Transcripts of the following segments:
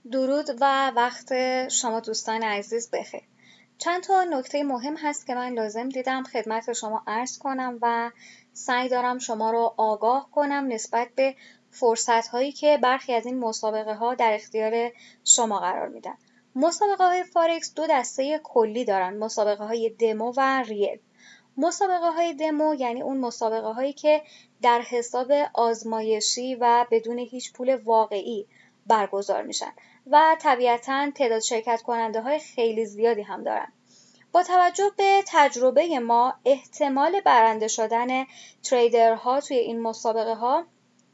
درود و وقت شما دوستان عزیز بخیر. چند تا نکته مهم هست که من لازم دیدم خدمت شما عرض کنم و سعی دارم شما رو آگاه کنم نسبت به فرصت‌هایی که برخی از این مسابقه ها در اختیار شما قرار میدن. مسابقه های فارکس دو دسته کلی دارن، مسابقه های دمو و ریل. مسابقه های دمو یعنی اون مسابقه هایی که در حساب آزمایشی و بدون هیچ پول واقعی برگزار میشن و طبیعتاً تعداد شرکت کننده های خیلی زیادی هم دارن. با توجه به تجربه ما احتمال برنده شدن تریدرها توی این مسابقه ها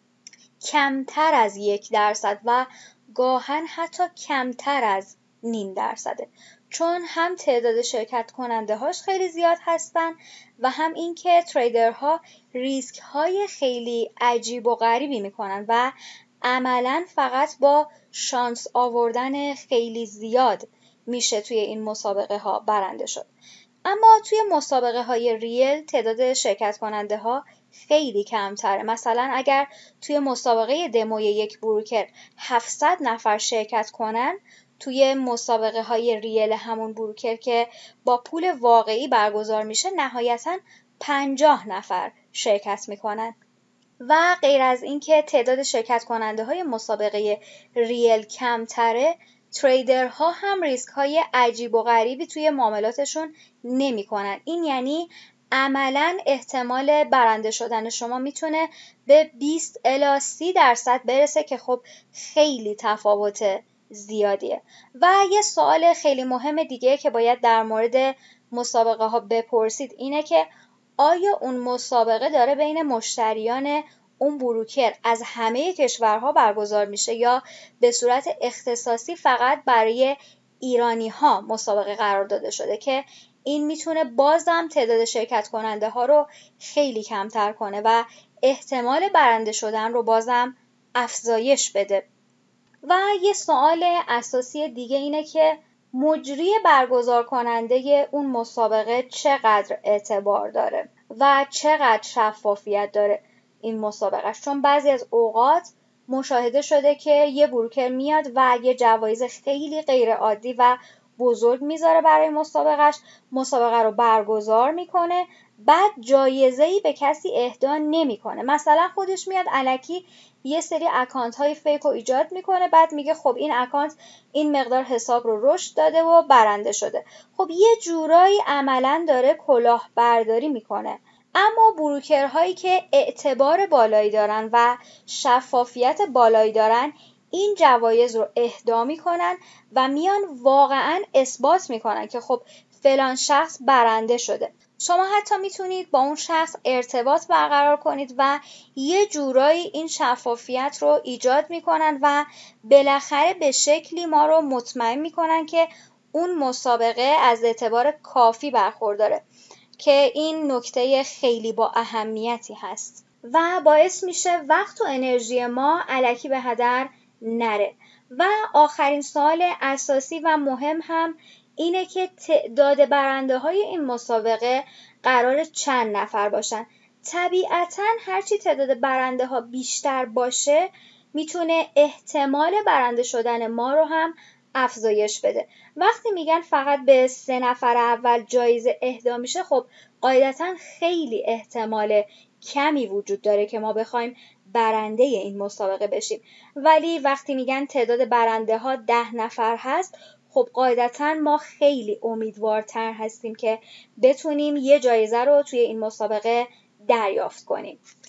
کمتر از 1% و گاهن حتی کمتر از 0.5%، چون هم تعداد شرکت کننده هاش خیلی زیاد هستن و هم اینکه تریدرها ریسک های خیلی عجیب و غریبی میکنن و عملاً فقط با شانس آوردن خیلی زیاد میشه توی این مسابقه ها برنده شد. اما توی مسابقه های ریل تعداد شرکت کننده ها خیلی کمتره. مثلا اگر توی مسابقه دموی یک بروکر 700 نفر شرکت کنن، توی مسابقه های ریل همون بروکر که با پول واقعی برگزار میشه نهایتاً 50 نفر شرکت میکنن. و غیر از اینکه تعداد شرکت کننده های مسابقه ریل کمتره، تریدرها هم ریسک های عجیب و غریبی توی معاملاتشون نمی کنن. این یعنی عملاً احتمال برنده شدن شما میتونه به 20 الی 30% برسه که خب خیلی تفاوت زیادیه. و یه سوال خیلی مهم دیگه که باید در مورد مسابقه ها بپرسید اینه که آیا اون مسابقه داره بین مشتریان اون بروکر از همه کشورها برگزار میشه یا به صورت اختصاصی فقط برای ایرانی ها مسابقه قرار داده شده که این میتونه بازم تعداد شرکت کننده ها رو خیلی کمتر کنه و احتمال برنده شدن رو بازم افزایش بده. و یه سوال اساسی دیگه اینه که مجری برگزار کننده اون مسابقه چقدر اعتبار داره و چقدر شفافیت داره این مسابقه، چون بعضی از اوقات مشاهده شده که یه بروکر میاد و یه جوایز خیلی غیر عادی و بزرگ میذاره برای مسابقه رو برگزار میکنه، بعد جایزه‌ای به کسی اهدا نمیکنه. مثلا خودش میاد الکی یه سری اکانت های فیک رو ایجاد میکنه، بعد میگه خب این اکانت این مقدار حساب رو رشد داده و برنده شده. خب یه جورایی عملاً داره کلاهبرداری میکنه. اما بروکرهایی که اعتبار بالایی دارن و شفافیت بالایی دارن این جوایز رو اهدا میکنن و میان واقعاً اثبات میکنن که خب فلان شخص برنده شده. شما حتی میتونید با اون شخص ارتباط برقرار کنید و یه جورایی این شفافیت رو ایجاد میکنن و بالاخره به شکلی ما رو مطمئن میکنن که اون مسابقه از اعتبار کافی برخورداره، که این نکته خیلی با اهمیتی هست و باعث میشه وقت و انرژی ما الکی به هدر نره. و آخرین سوال اساسی و مهم هم اینه که تعداد برنده های این مسابقه قرار چند نفر باشن. طبیعتاً هرچی تعداد برنده ها بیشتر باشه میتونه احتمال برنده شدن ما رو هم افزایش بده. وقتی میگن فقط به 3 نفر اول جایزه اهدا میشه، خب قاعدتاً خیلی احتمال کمی وجود داره که ما بخوایم برنده این مسابقه بشیم. ولی وقتی میگن تعداد برنده ها 10 نفر هست، خب قاعدتاً ما خیلی امیدوارتر هستیم که بتونیم یه جایزه رو توی این مسابقه دریافت کنیم.